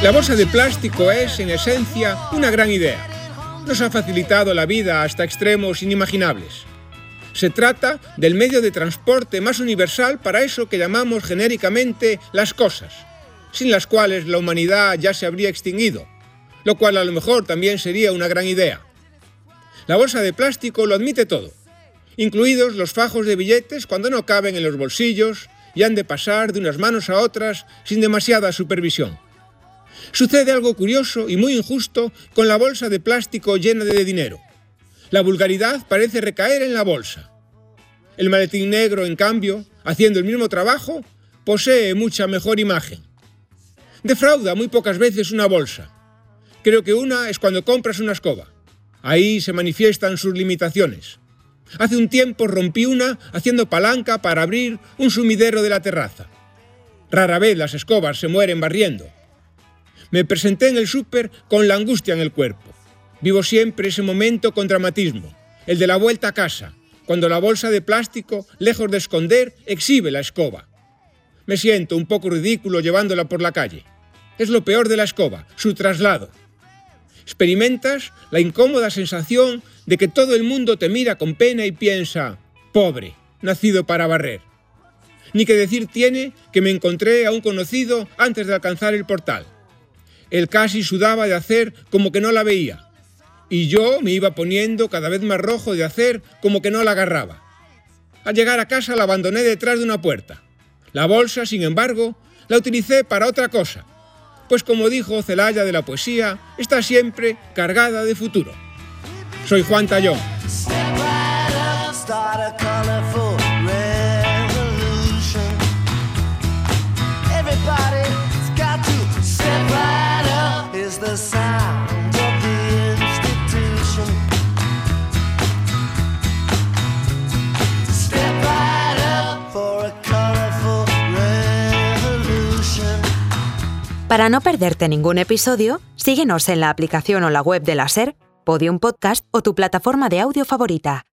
La bolsa de plástico es, en esencia, una gran idea. Nos ha facilitado la vida hasta extremos inimaginables. Se trata del medio de transporte más universal para eso que llamamos genéricamente las cosas, sin las cuales la humanidad ya se habría extinguido, lo cual a lo mejor también sería una gran idea. La bolsa de plástico lo admite todo, incluidos los fajos de billetes cuando no caben en los bolsillos y han de pasar de unas manos a otras sin demasiada supervisión. Sucede algo curioso y muy injusto con la bolsa de plástico llena de dinero. La vulgaridad parece recaer en la bolsa. El maletín negro, en cambio, haciendo el mismo trabajo, posee mucha mejor imagen. Defrauda muy pocas veces una bolsa. Creo que una es cuando compras una escoba. Ahí se manifiestan sus limitaciones. Hace un tiempo rompí una haciendo palanca para abrir un sumidero de la terraza. Rara vez las escobas se mueren barriendo. Me presenté en el súper con la angustia en el cuerpo. Vivo siempre ese momento con dramatismo, el de la vuelta a casa, cuando la bolsa de plástico, lejos de esconder, exhibe la escoba. Me siento un poco ridículo llevándola por la calle. Es lo peor de la escoba, su traslado. Experimentas la incómoda sensación de que todo el mundo te mira con pena y piensa, pobre, nacido para barrer. Ni que decir tiene que me encontré a un conocido antes de alcanzar el portal. Él casi sudaba de hacer como que no la veía. Y yo me iba poniendo cada vez más rojo de hacer como que no la agarraba. Al llegar a casa la abandoné detrás de una puerta. La bolsa, sin embargo, la utilicé para otra cosa. Pues como dijo Celaya de la poesía, está siempre cargada de futuro. Soy Juan Tallón. Para no perderte ningún episodio, síguenos en la aplicación o la web de la SER, Podium Podcast o tu plataforma de audio favorita.